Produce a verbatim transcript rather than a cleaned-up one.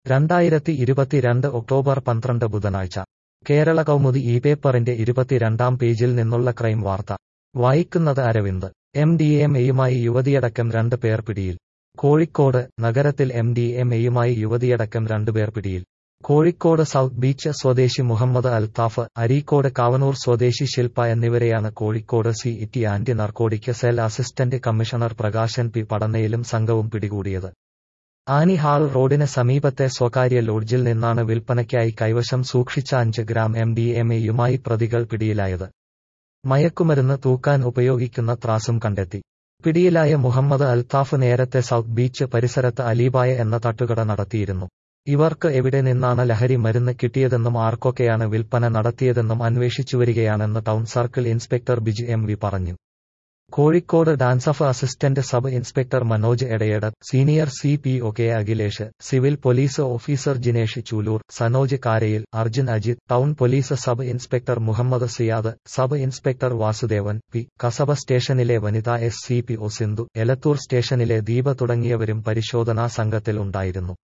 രണ്ടായിരത്തി ഇരുപത്തിരണ്ട് ഒക്ടോബർ പന്ത്രണ്ട് ബുധനാഴ്ച കേരള കൗമുദി ഈ പേപ്പറിന്റെ ഇരുപത്തിരണ്ടാം പേജിൽ നിന്നുള്ള ക്രൈം വാർത്ത വായിക്കുന്നത് അരവിന്ദ്. എം ഡി എം എയുമായി യുവതിയടക്കം രണ്ട് പേർ പിടിയിൽ. കോഴിക്കോട് നഗരത്തിൽ എം ഡി എം എയുമായി യുവതിയടക്കം രണ്ടുപേർ പിടിയിൽ. കോഴിക്കോട് സൗത്ത് ബീച്ച് സ്വദേശി മുഹമ്മദ് അൽത്താഫ്, അരീക്കോട് കാവനൂർ സ്വദേശി ശിൽപ എന്നിവരെയാണ് Kozhikode city anti narcotic cell assistant commissioner Prakashan P പടന്നയിലും സംഘവും പിടികൂടിയത്. ആനിഹാൾ റോഡിന് സമീപത്തെ സ്വകാര്യ ലോഡ്ജിൽ നിന്നാണ് വിൽപ്പനയ്ക്കായി കൈവശം സൂക്ഷിച്ച അഞ്ച് ഗ്രാം എം ഡി എം എയുമായി പ്രതികൾ പിടിയിലായത്. മയക്കുമരുന്ന് തൂക്കാൻ ഉപയോഗിക്കുന്ന ത്രാസും കണ്ടെത്തി. പിടിയിലായ മുഹമ്മദ് അൽത്താഫ് നേരത്തെ സൗത്ത് ബീച്ച് പരിസരത്ത് അലീബായ എന്ന തട്ടുകട നടത്തിയിരുന്നു. ഇവർക്ക് എവിടെ നിന്നാണ് ലഹരി മരുന്ന് കിട്ടിയതെന്നും ആർക്കൊക്കെയാണ് വിൽപ്പന നടത്തിയതെന്നും അന്വേഷിച്ചുവരികയാണെന്ന് town circle inspector Biju M V പറഞ്ഞു. Kozhikode DANSAF assistant sub inspector Manoj Edayadar, senior C P O K Akhilesh, civil police officer Jinesh Chulur, Sanoj Karayil, Arjun Ajith, town police sub inspector Muhammad Siyad, sub inspector Vasudevan P, Kasaba സ്റ്റേഷനിലെ വനിതാ S C P O Sindhu, Elathur സ്റ്റേഷനിലെ ദീപ തുടങ്ങിയവരും പരിശോധനാ സംഘത്തിൽ ഉണ്ടായിരുന്നു.